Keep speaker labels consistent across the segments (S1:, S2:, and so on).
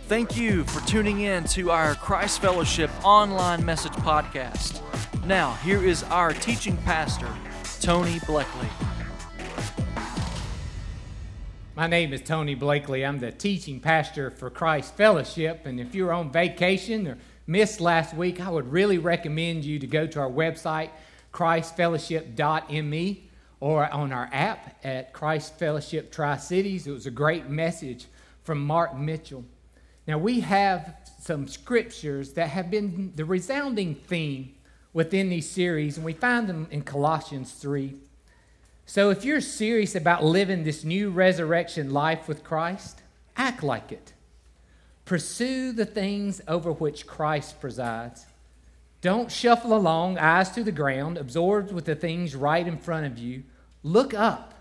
S1: Thank you for tuning in to our Christ Fellowship online message podcast. Now, here is our teaching pastor, Tony Blakely.
S2: My name is Tony Blakely. I'm the teaching pastor for Christ Fellowship. And if you're on vacation or missed last week, I would really recommend you to go to our website, christfellowship.me, or on our app at Christ Fellowship Tri-Cities. It was a great message from Mark Mitchell. Now, we have some scriptures that have been the resounding theme within these series, and we find them in Colossians 3. So if you're serious about living this new resurrection life with Christ, act like it. Pursue the things over which Christ presides. Don't shuffle along, eyes to the ground, absorbed with the things right in front of you. Look up.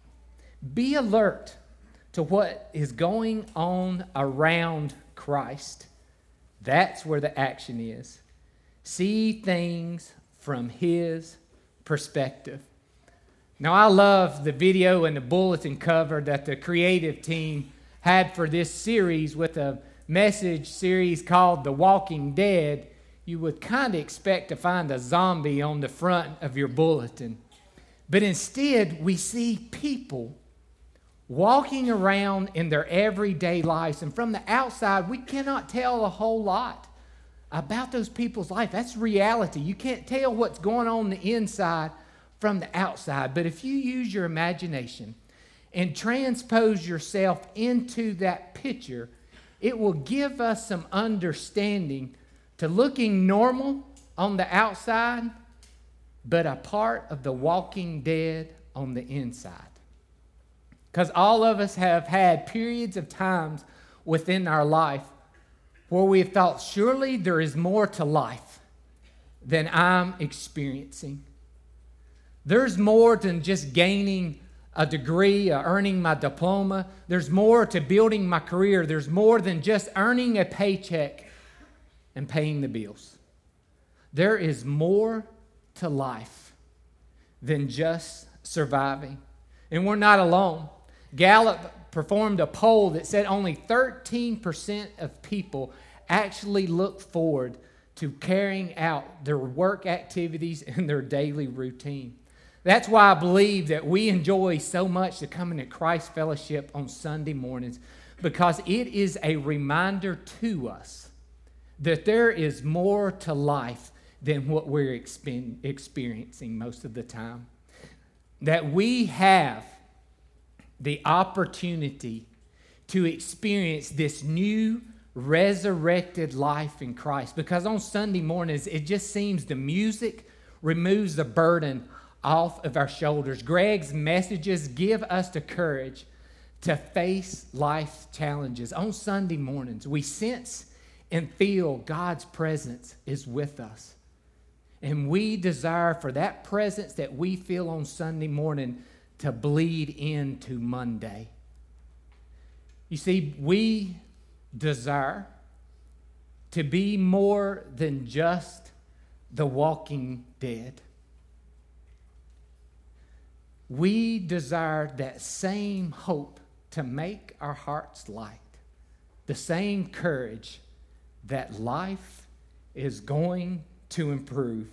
S2: Be alert to what is going on around Christ. That's where the action is. See things from His perspective. Now, I love the video and the bulletin cover that the creative team had for this series with a message series called The Walking Dead. You would kind of expect to find a zombie on the front of your bulletin. But instead, we see people walking around in their everyday lives. And from the outside, we cannot tell a whole lot about those people's life. That's reality. You can't tell what's going on the inside from the outside. But if you use your imagination and transpose yourself into that picture, it will give us some understanding to looking normal on the outside, but a part of the walking dead on the inside. Because all of us have had periods of times within our life where we have thought, surely there is more to life than I'm experiencing. There's more than just gaining a degree, earning my diploma. There's more to building my career. There's more than just earning a paycheck and paying the bills. There is more to life than just surviving. And we're not alone. Gallup performed a poll that said only 13% of people actually look forward to carrying out their work activities and their daily routine. That's why I believe that we enjoy so much to come into Christ Fellowship on Sunday mornings, because it is a reminder to us that there is more to life than what we're experiencing most of the time. That we have the opportunity to experience this new resurrected life in Christ. Because on Sunday mornings, it just seems the music removes the burden off of our shoulders. Greg's messages give us the courage to face life's challenges. On Sunday mornings, we sense and feel God's presence is with us. And we desire for that presence that we feel on Sunday morning to bleed into Monday. You see, we desire to be more than just the walking dead. We desire that same hope to make our hearts light, the same courage that life is going to improve.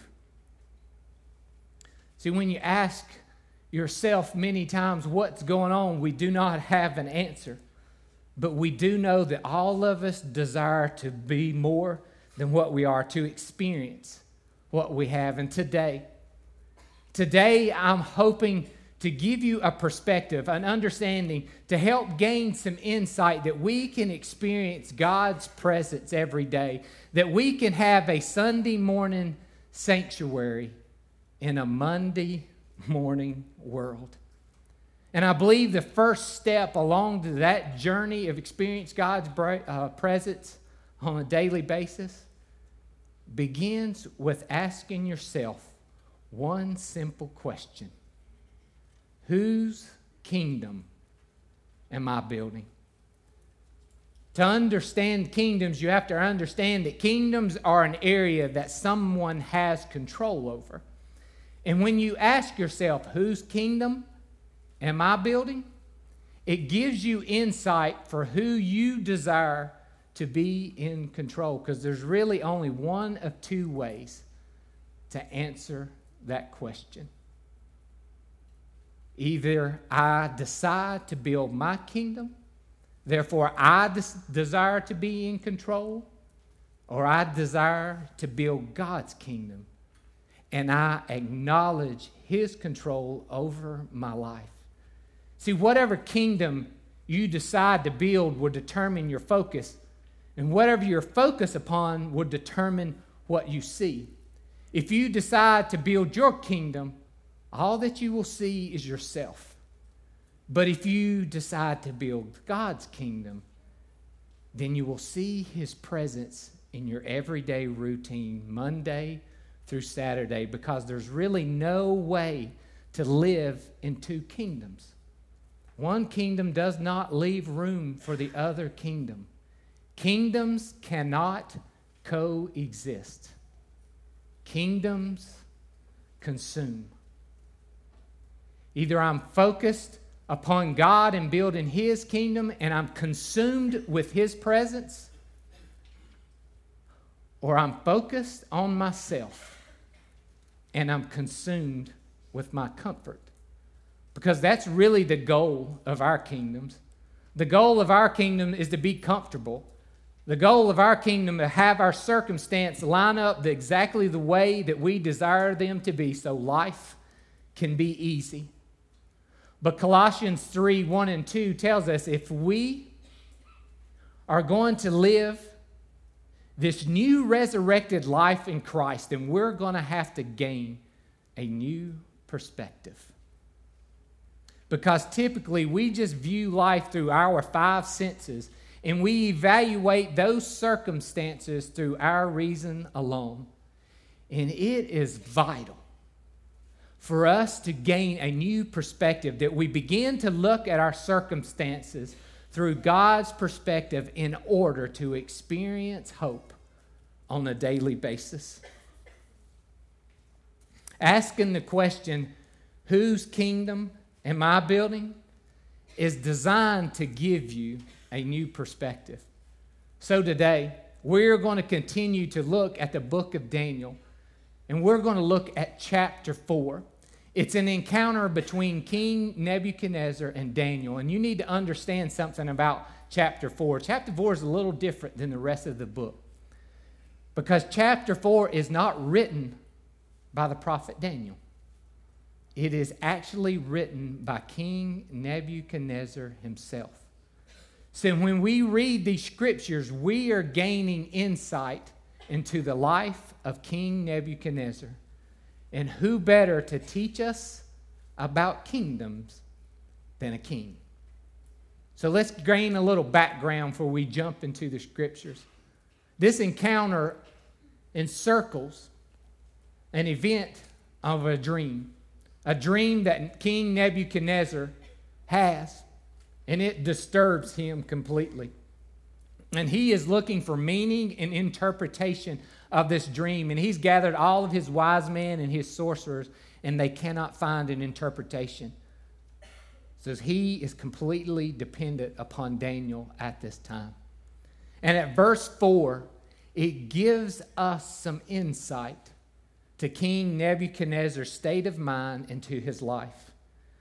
S2: See, when you ask yourself many times what's going on, we do not have an answer. But we do know that all of us desire to be more than what we are, to experience what we have. And today I'm hoping to give you a perspective, an understanding, to help gain some insight that we can experience God's presence every day, that we can have a Sunday morning sanctuary in a Monday morning world. And I believe the first step along to that journey of experience God's presence on a daily basis begins with asking yourself one simple question: whose kingdom am I building? To understand kingdoms, you have to understand that kingdoms are an area that someone has control over. And when you ask yourself, whose kingdom am I building? It gives you insight for who you desire to be in control? Because there's really only one of two ways to answer that question. Either I decide to build my kingdom, therefore I desire to be in control, or I desire to build God's kingdom, and I acknowledge His control over my life. See, whatever kingdom you decide to build will determine your focus, and whatever your focus upon will determine what you see. If you decide to build your kingdom, all that you will see is yourself. But if you decide to build God's kingdom, then you will see His presence in your everyday routine, Monday through Saturday, because there's really no way to live in two kingdoms. One kingdom does not leave room for the other kingdom. Kingdoms cannot coexist. Kingdoms consume. Either I'm focused upon God and building His kingdom and I'm consumed with His presence, or I'm focused on myself and I'm consumed with my comfort. Because that's really the goal of our kingdoms. The goal of our kingdom is to be comfortable. The goal of our kingdom is to have our circumstance line up exactly the way that we desire them to be so life can be easy. But Colossians 3:1-2 tells us if we are going to live this new resurrected life in Christ, then we're going to have to gain a new perspective. Because typically we just view life through our five senses and we evaluate those circumstances through our reason alone. And it is vital for us to gain a new perspective, that we begin to look at our circumstances through God's perspective in order to experience hope on a daily basis. Asking the question, whose kingdom am I building, is designed to give you a new perspective. So today, we're going to continue to look at the book of Daniel, and we're going to look at chapter 4. It's an encounter between King Nebuchadnezzar and Daniel, and you need to understand something about chapter 4. Chapter 4 is a little different than the rest of the book, because chapter 4 is not written by the prophet Daniel. It is actually written by King Nebuchadnezzar himself. So when we read these scriptures, we are gaining insight into the life of King Nebuchadnezzar. And who better to teach us about kingdoms than a king? So let's gain a little background before we jump into the scriptures. This encounter encircles an event of a dream that King Nebuchadnezzar has, and it disturbs him completely. And he is looking for meaning and interpretation of this dream, and he's gathered all of his wise men and his sorcerers, and they cannot find an interpretation. So he is completely dependent upon Daniel at this time. And at verse 4, it gives us some insight to King Nebuchadnezzar's state of mind and to his life.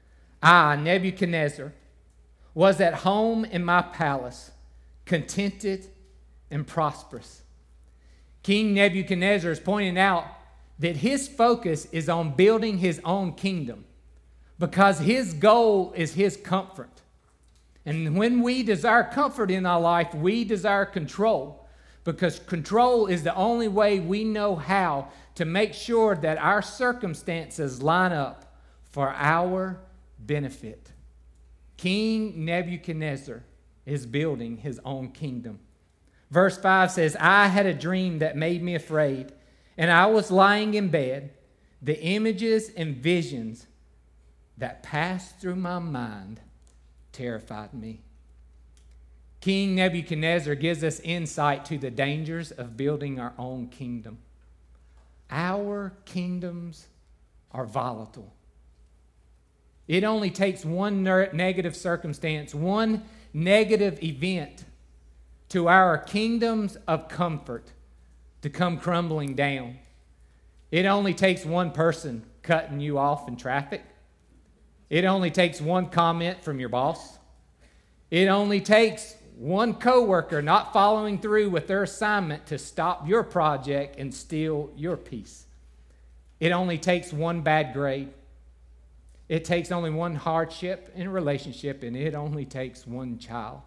S2: I, Nebuchadnezzar, was at home in my palace, contented and prosperous. King Nebuchadnezzar is pointing out that his focus is on building his own kingdom because his goal is his comfort. And when we desire comfort in our life, we desire control, because control is the only way we know how to make sure that our circumstances line up for our benefit. King Nebuchadnezzar is building his own kingdom. Verse 5 says, I had a dream that made me afraid, and I was lying in bed. The images and visions that passed through my mind terrified me. King Nebuchadnezzar gives us insight to the dangers of building our own kingdom. Our kingdoms are volatile. It only takes one negative circumstance, one negative event to our kingdoms of comfort to come crumbling down. It only takes one person cutting you off in traffic. It only takes one comment from your boss. It only takes one coworker not following through with their assignment to stop your project and steal your peace. It only takes one bad grade. It takes only one hardship in a relationship, and it only takes one child.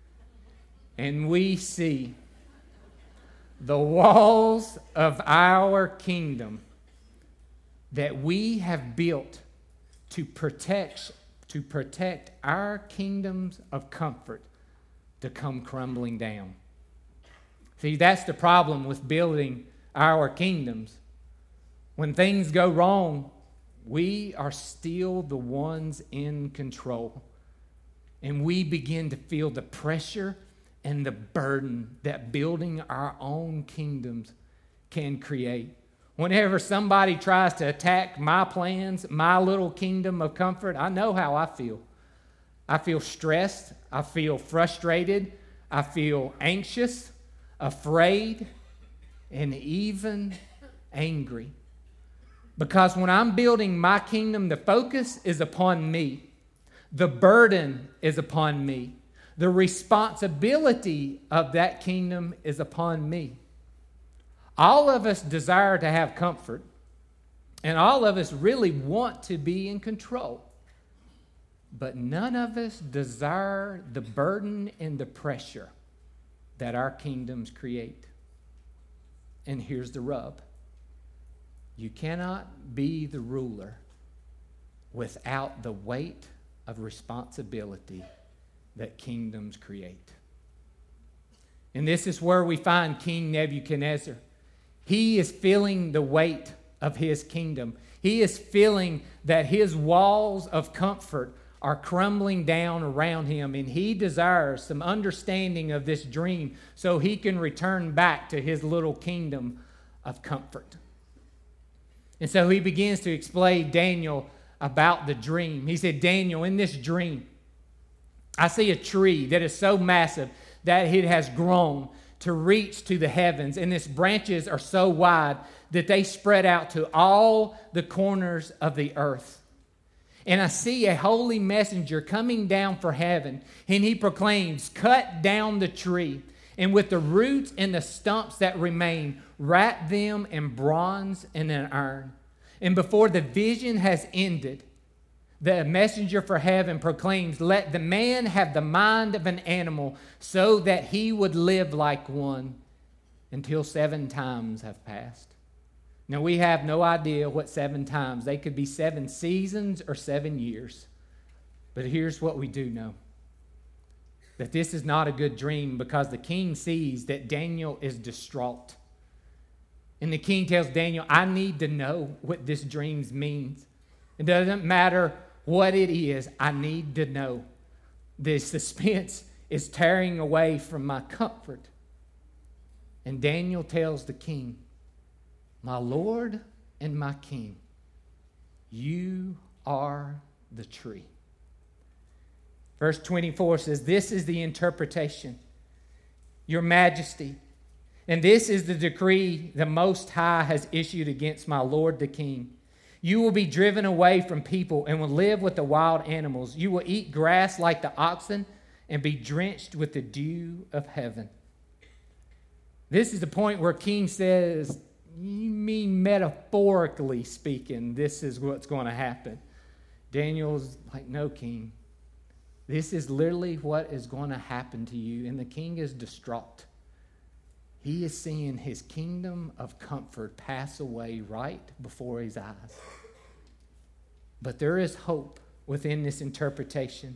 S2: And we see the walls of our kingdom that we have built to protect our kingdoms of comfort to come crumbling down. See, that's the problem with building our kingdoms. When things go wrong, we are still the ones in control. And we begin to feel the pressure and the burden that building our own kingdoms can create. Whenever somebody tries to attack my plans, my little kingdom of comfort, I know how I feel. I feel stressed. I feel frustrated. I feel anxious, afraid, and even angry. Because when I'm building my kingdom, the focus is upon me. The burden is upon me. The responsibility of that kingdom is upon me. All of us desire to have comfort, and all of us really want to be in control. But none of us desire the burden and the pressure that our kingdoms create. And here's the rub. You cannot be the ruler without the weight of responsibility that kingdoms create. And this is where we find King Nebuchadnezzar. He is feeling the weight of his kingdom. He is feeling that his walls of comfort are crumbling down around him, and he desires some understanding of this dream so he can return back to his little kingdom of comfort. And so he begins to explain Daniel about the dream. He said, Daniel, in this dream, I see a tree that is so massive that it has grown to reach to the heavens, and its branches are so wide that they spread out to all the corners of the earth. And I see a holy messenger coming down from heaven, and he proclaims, cut down the tree, and with the roots and the stumps that remain, wrap them in bronze and in iron. And before the vision has ended, the messenger for heaven proclaims, let the man have the mind of an animal so that he would live like one until 7 times have passed. Now, we have no idea what 7 times. They could be 7 seasons or 7 years. But here's what we do know. That this is not a good dream because the king sees that Daniel is distraught. And the king tells Daniel, I need to know what this dream means. It doesn't matter what it is, I need to know. The suspense is tearing away from my comfort. And Daniel tells the king, my Lord and my King, you are the tree. Verse 24 says, this is the interpretation, Your Majesty, and this is the decree the Most High has issued against my Lord the King. You will be driven away from people and will live with the wild animals. You will eat grass like the oxen and be drenched with the dew of heaven. This is the point where King says, you mean metaphorically speaking, this is what's going to happen. Daniel's like, no, King. This is literally what is going to happen to you. And the king is distraught. He is seeing his kingdom of comfort pass away right before his eyes. But there is hope within this interpretation.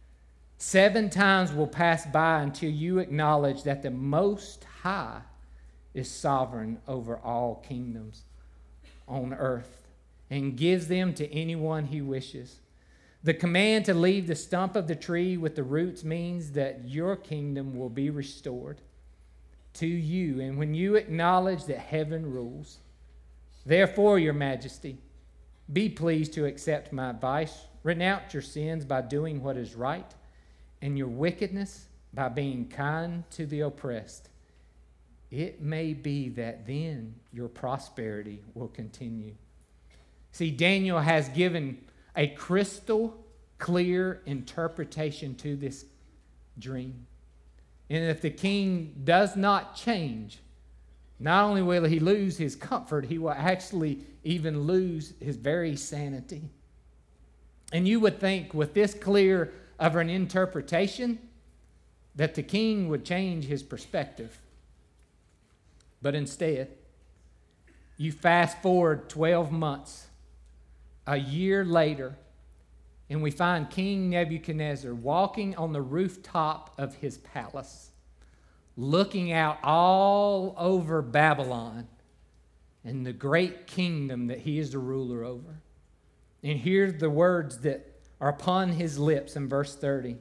S2: 7 times will pass by until you acknowledge that the Most High is sovereign over all kingdoms on earth and gives them to anyone he wishes. The command to leave the stump of the tree with the roots means that your kingdom will be restored to you, and when you acknowledge that heaven rules. Therefore, Your Majesty, be pleased to accept my advice. Renounce your sins by doing what is right, and your wickedness by being kind to the oppressed, it may be that then your prosperity will continue. See, Daniel has given a crystal clear interpretation to this dream. And if the king does not change, not only will he lose his comfort, he will actually even lose his very sanity. And you would think with this clear of an interpretation that the king would change his perspective. But instead, you fast forward 12 months, a year later, and we find King Nebuchadnezzar walking on the rooftop of his palace, looking out all over Babylon and the great kingdom that he is the ruler over. And here's the words that are upon his lips in verse 30.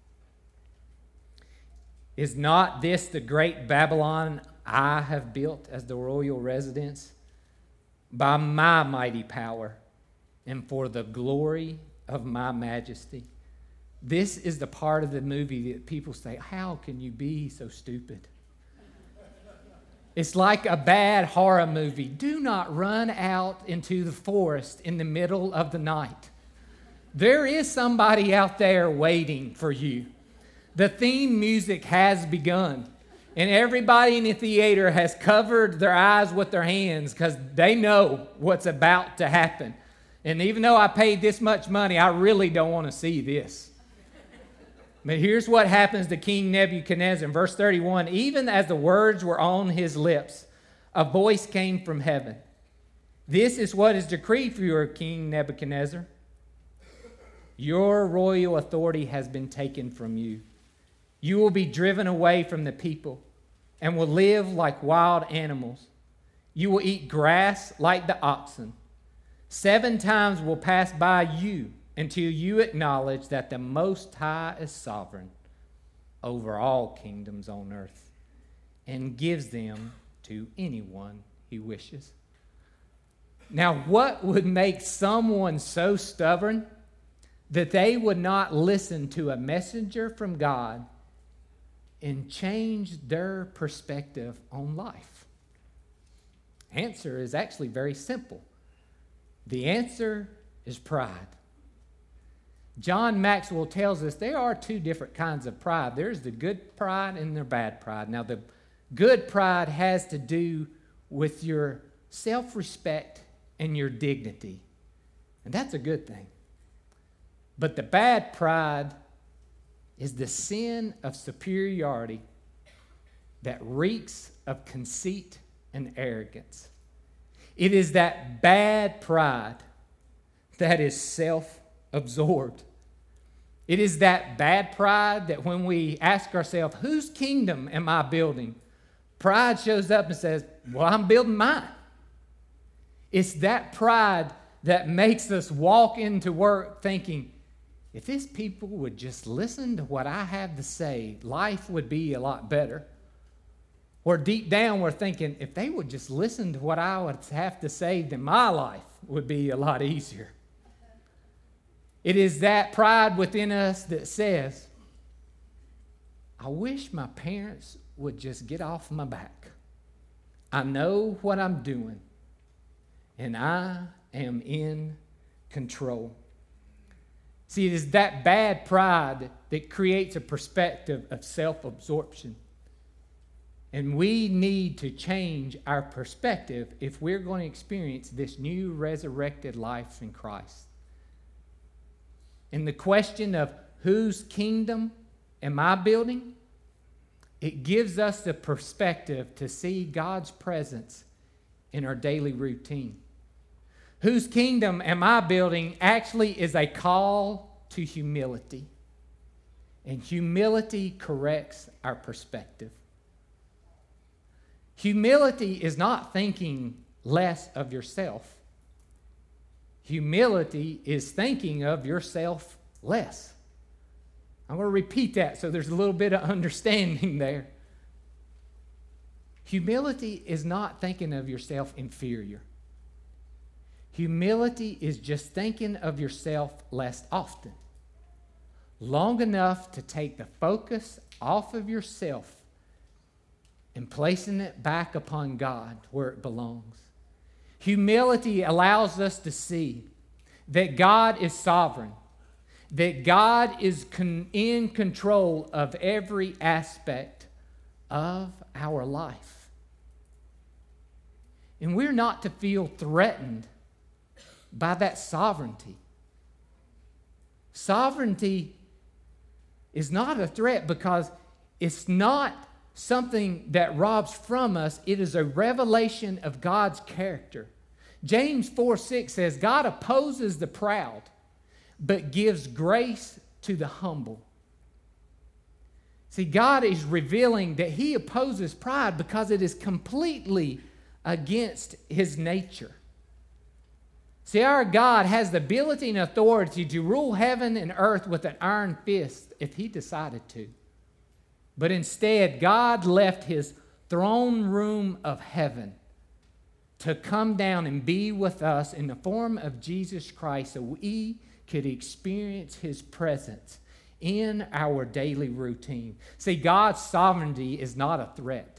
S2: Is not this the great Babylon I have built as the royal residence? By my mighty power and for the glory of my majesty. This is the part of the movie that people say, how can you be so stupid? It's like a bad horror movie. Do not run out into the forest in the middle of the night. There is somebody out there waiting for you. The theme music has begun, and everybody in the theater has covered their eyes with their hands because they know what's about to happen. And even though I paid this much money, I really don't want to see this. But here's what happens to King Nebuchadnezzar. In verse 31, even as the words were on his lips, a voice came from heaven. This is what is decreed for you, King Nebuchadnezzar. Your royal authority has been taken from you. You will be driven away from the people and will live like wild animals. You will eat grass like the oxen. 7 times will pass by you until you acknowledge that the Most High is sovereign over all kingdoms on earth and gives them to anyone he wishes. Now, what would make someone so stubborn that they would not listen to a messenger from God and change their perspective on life? Answer is actually very simple. The answer is pride. John Maxwell tells us there are 2 different kinds of pride. There's the good pride and the bad pride. Now, the good pride has to do with your self-respect and your dignity. And that's a good thing. But the bad pride is the sin of superiority that reeks of conceit and arrogance. It is that bad pride that is self-absorbed. It is that bad pride that when we ask ourselves, whose kingdom am I building? Pride shows up and says, well, I'm building mine. It's that pride that makes us walk into work thinking, if these people would just listen to what I have to say, life would be a lot better. Or deep down, we're thinking, if they would just listen to what I would have to say, then my life would be a lot easier. It is that pride within us that says, I wish my parents would just get off my back. I know what I'm doing, and I am in control. See, it is that bad pride that creates a perspective of self-absorption. And we need to change our perspective if we're going to experience this new resurrected life in Christ. And the question of whose kingdom am I building? It gives us the perspective to see God's presence in our daily routine. Whose kingdom am I building actually is a call to humility. And humility corrects our perspective. Humility is not thinking less of yourself. Humility is thinking of yourself less. I'm going to repeat that so there's a little bit of understanding there. Humility is not thinking of yourself inferior. Humility is just thinking of yourself less often. long enough to take the focus off of yourself and placing it back upon God where it belongs. Humility allows us to see that God is sovereign, that God is in control of every aspect of our life. And we're not to feel threatened by that sovereignty. Sovereignty is not a threat because it's not something that robs from us. It is a revelation of God's character. James 4:6 says, God opposes the proud, but gives grace to the humble. See, God is revealing that He opposes pride because it is completely against His nature. See, our God has the ability and authority to rule heaven and earth with an iron fist if He decided to. But instead, God left His throne room of heaven to come down and be with us in the form of Jesus Christ so we could experience His presence in our daily routine. See, God's sovereignty is not a threat.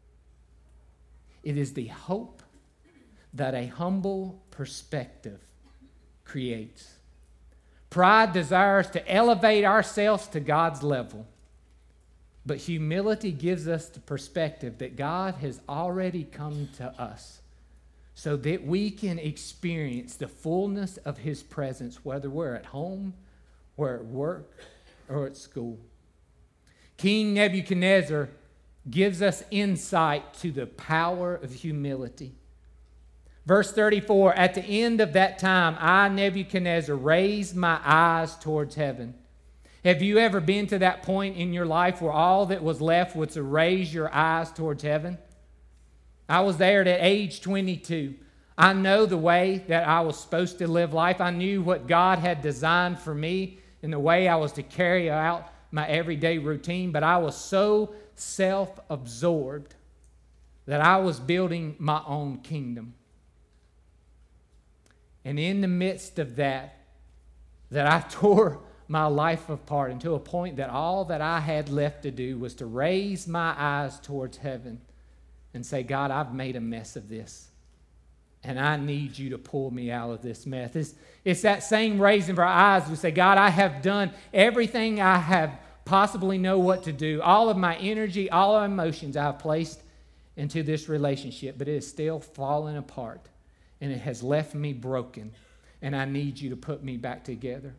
S2: It is the hope that a humble perspective creates. Pride desires to elevate ourselves to God's level, but humility gives us the perspective that God has already come to us so that we can experience the fullness of His presence, whether we're at home, we're at work, or at school. King Nebuchadnezzar gives us insight to the power of humility. Verse 34, at the end of that time, I, Nebuchadnezzar, raised my eyes towards heaven. Have you ever been to that point in your life where all that was left was to raise your eyes towards heaven? I was there at age 22. I know the way that I was supposed to live life. I knew what God had designed for me and the way I was to carry out my everyday routine, but I was so self-absorbed that I was building my own kingdom. And in the midst of that I tore my life apart and to a point that all that I had left to do was to raise my eyes towards heaven and say, God, I've made a mess of this, and I need you to pull me out of this mess. It's that same raising of our eyes. We say, God, I have done everything I have possibly know what to do. All of my energy, all of my emotions I have placed into this relationship, but it is still falling apart, and it has left me broken, and I need you to put me back together.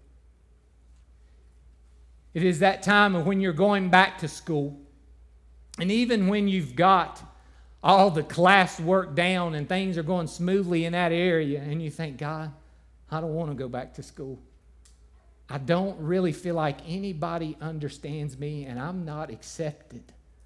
S2: It is that time of when you're going back to school, and even when you've got all the class work down and things are going smoothly in that area, and you think, God, I don't want to go back to school. I don't really feel like anybody understands me, and I'm not accepted.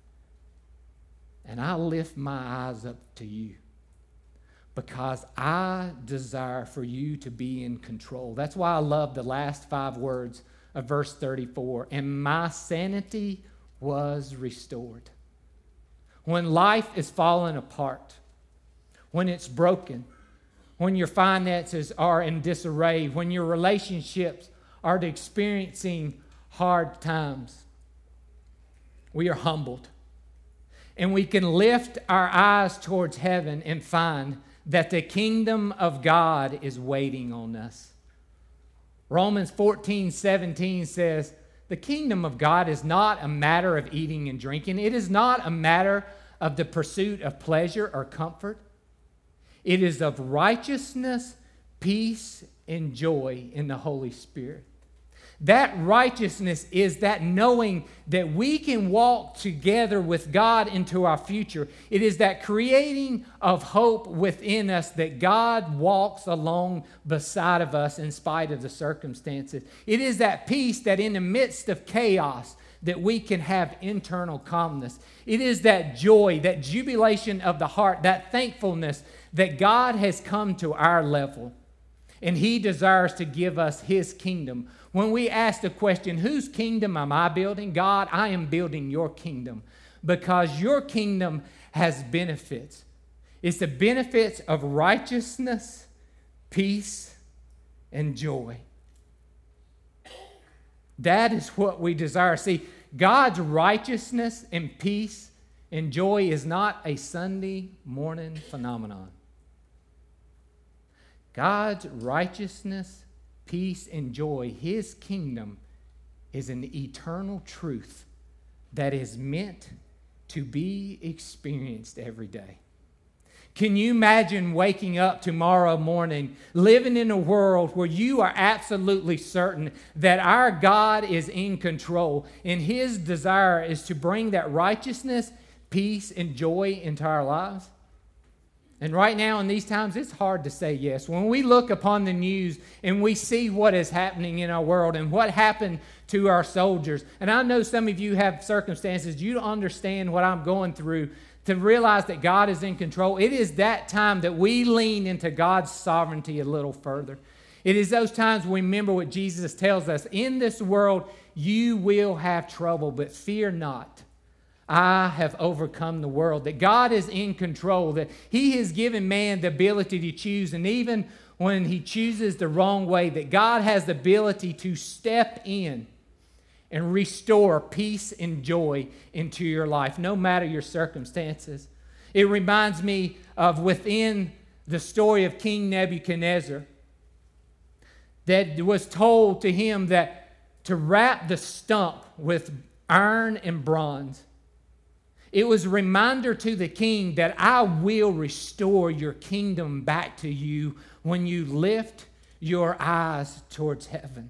S2: And I lift my eyes up to you because I desire for you to be in control. That's why I love the last 5 words of verse 34. And my sanity was restored. When life is falling apart, when it's broken, when your finances are in disarray, when your relationships are experiencing hard times, we are humbled. And we can lift our eyes towards heaven and find that the kingdom of God is waiting on us. Romans 14:17 says, the kingdom of God is not a matter of eating and drinking. It is not a matter of the pursuit of pleasure or comfort. It is of righteousness, peace, and joy in the Holy Spirit. That righteousness is that knowing that we can walk together with God into our future. It is that creating of hope within us that God walks along beside of us in spite of the circumstances. It is that peace that in the midst of chaos that we can have internal calmness. It is that joy, that jubilation of the heart, that thankfulness that God has come to our level. And He desires to give us His kingdom. When we ask the question, whose kingdom am I building? God, I am building your kingdom because your kingdom has benefits. It's the benefits of righteousness, peace, and joy. That is what we desire. See, God's righteousness and peace and joy is not a Sunday morning phenomenon. God's righteousness, peace, and joy, His kingdom, is an eternal truth that is meant to be experienced every day. Can you imagine waking up tomorrow morning, living in a world where you are absolutely certain that our God is in control and His desire is to bring that righteousness, peace, and joy into our lives? And right now in these times, it's hard to say yes. When we look upon the news and we see what is happening in our world and what happened to our soldiers, and I know some of you have circumstances, you don't understand what I'm going through, to realize that God is in control. It is that time that we lean into God's sovereignty a little further. It is those times we remember what Jesus tells us. In this world, you will have trouble, but fear not. I have overcome the world. That God is in control. That He has given man the ability to choose. And even when he chooses the wrong way, that God has the ability to step in and restore peace and joy into your life, no matter your circumstances. It reminds me of within the story of King Nebuchadnezzar, that was told to him that to wrap the stump with iron and bronze. It was a reminder to the king that I will restore your kingdom back to you when you lift your eyes towards heaven.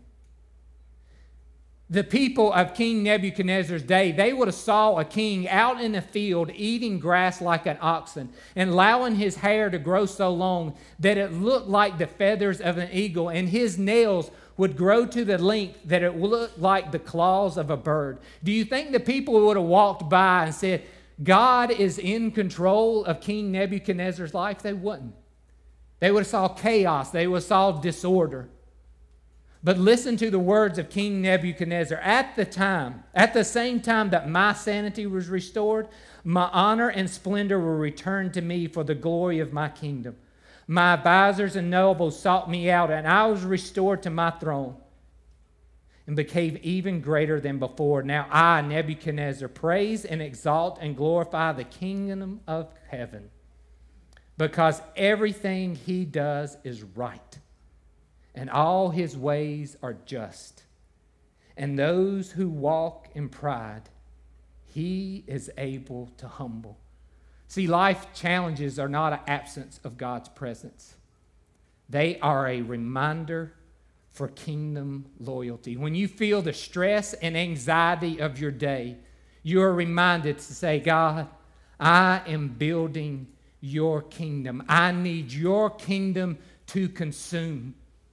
S2: The people of King Nebuchadnezzar's day, they would have saw a king out in the field eating grass like an oxen and allowing his hair to grow so long that it looked like the feathers of an eagle, and his nails would grow to the length that it looked like the claws of a bird. Do you think the people would have walked by and said, God is in control of King Nebuchadnezzar's life? They wouldn't. They would have saw chaos. They would have saw disorder. But listen to the words of King Nebuchadnezzar. At the same time that my sanity was restored, my honor and splendor were returned to me for the glory of my kingdom. My advisors and nobles sought me out, and I was restored to my throne and became even greater than before. Now I, Nebuchadnezzar, praise and exalt and glorify the kingdom of heaven, because everything he does is right, and all his ways are just. And those who walk in pride, he is able to humble. See, life challenges are not an absence of God's presence. They are a reminder for kingdom loyalty. When you feel the stress and anxiety of your day, you are reminded to say, God, I am building your kingdom. I need your kingdom to consume.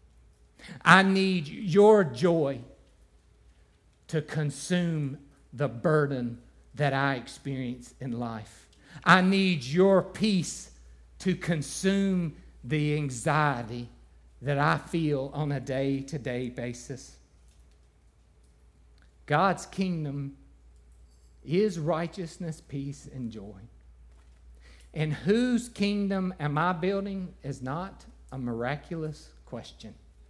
S2: I need your joy to consume the burden that I experience in life. I need your peace to consume the anxiety that I feel on a day-to-day basis. God's kingdom is righteousness, peace, and joy. And whose kingdom am I building is not a miraculous question.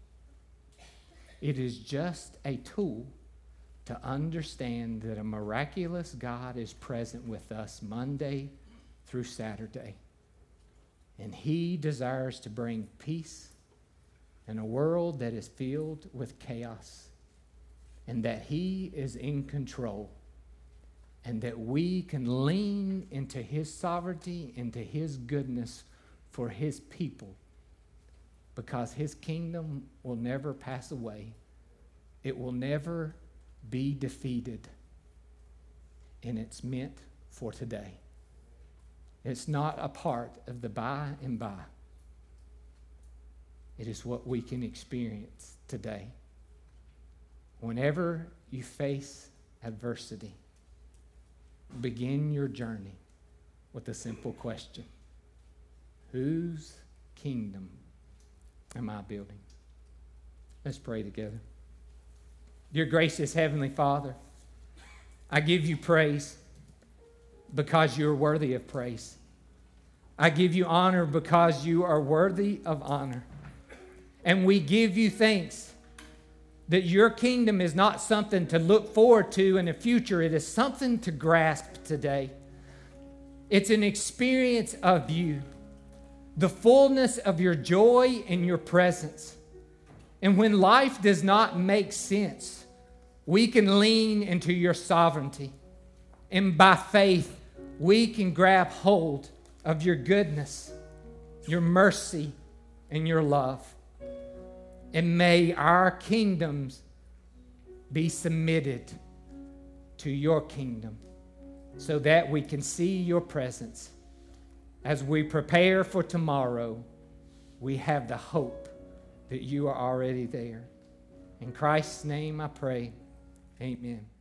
S2: It is just a tool to understand that a miraculous God is present with us Monday through Saturday. And he desires to bring peace in a world that is filled with chaos, and that he is in control, and that we can lean into his sovereignty, into his goodness for his people, because his kingdom will never pass away. It will never be defeated, and it's meant for today. It's not a part of the by and by. It is what we can experience today. Whenever you face adversity, begin your journey with a simple question. Whose kingdom am I building? Let's pray together. Dear gracious Heavenly Father, I give you praise because you're worthy of praise. I give you honor because you are worthy of honor. And we give you thanks that your kingdom is not something to look forward to in the future. It is something to grasp today. It's an experience of you, the fullness of your joy and your presence. And when life does not make sense, we can lean into your sovereignty. And by faith, we can grab hold of your goodness, your mercy, and your love. And may our kingdoms be submitted to your kingdom so that we can see your presence. As we prepare for tomorrow, we have the hope that you are already there. In Christ's name I pray, amen.